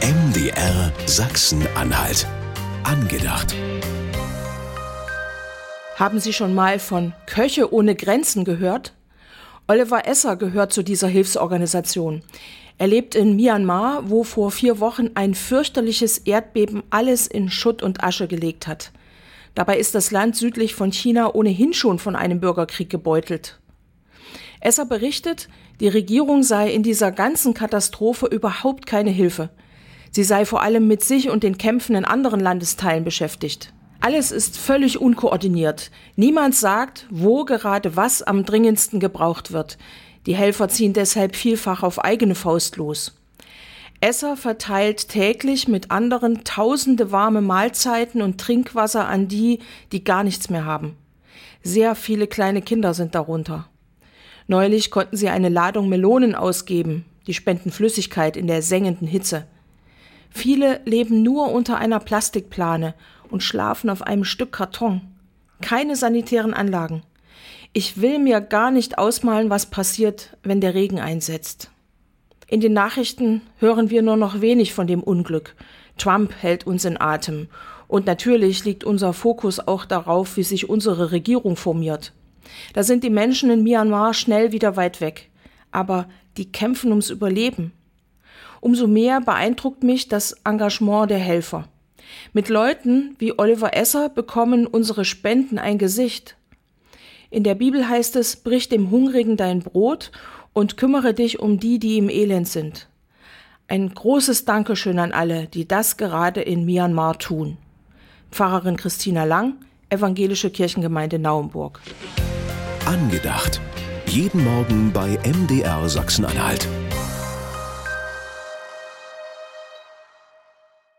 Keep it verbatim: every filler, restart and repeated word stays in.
M D R Sachsen-Anhalt. Angedacht. Haben Sie schon mal von Köche ohne Grenzen gehört? Oliver Esser gehört zu dieser Hilfsorganisation. Er lebt in Myanmar, wo vor vier Wochen ein fürchterliches Erdbeben alles in Schutt und Asche gelegt hat. Dabei ist das Land südlich von China ohnehin schon von einem Bürgerkrieg gebeutelt. Esser berichtet, die Regierung sei in dieser ganzen Katastrophe überhaupt keine Hilfe. Sie sei vor allem mit sich und den Kämpfen in anderen Landesteilen beschäftigt. Alles ist völlig unkoordiniert. Niemand sagt, wo gerade was am dringendsten gebraucht wird. Die Helfer ziehen deshalb vielfach auf eigene Faust los. Esser verteilt täglich mit anderen tausende warme Mahlzeiten und Trinkwasser an die, die gar nichts mehr haben. Sehr viele kleine Kinder sind darunter. Neulich konnten sie eine Ladung Melonen ausgeben, die spenden Flüssigkeit in der sengenden Hitze. Viele leben nur unter einer Plastikplane und schlafen auf einem Stück Karton. Keine sanitären Anlagen. Ich will mir gar nicht ausmalen, was passiert, wenn der Regen einsetzt. In den Nachrichten hören wir nur noch wenig von dem Unglück. Trump hält uns in Atem. Und natürlich liegt unser Fokus auch darauf, wie sich unsere Regierung formiert. Da sind die Menschen in Myanmar schnell wieder weit weg. Aber die kämpfen ums Überleben. Umso mehr beeindruckt mich das Engagement der Helfer. Mit Leuten wie Oliver Esser bekommen unsere Spenden ein Gesicht. In der Bibel heißt es, brich dem Hungrigen dein Brot und kümmere dich um die, die im Elend sind. Ein großes Dankeschön an alle, die das gerade in Myanmar tun. Pfarrerin Christina Lang, Evangelische Kirchengemeinde Naumburg. Angedacht. Jeden Morgen bei M D R Sachsen-Anhalt.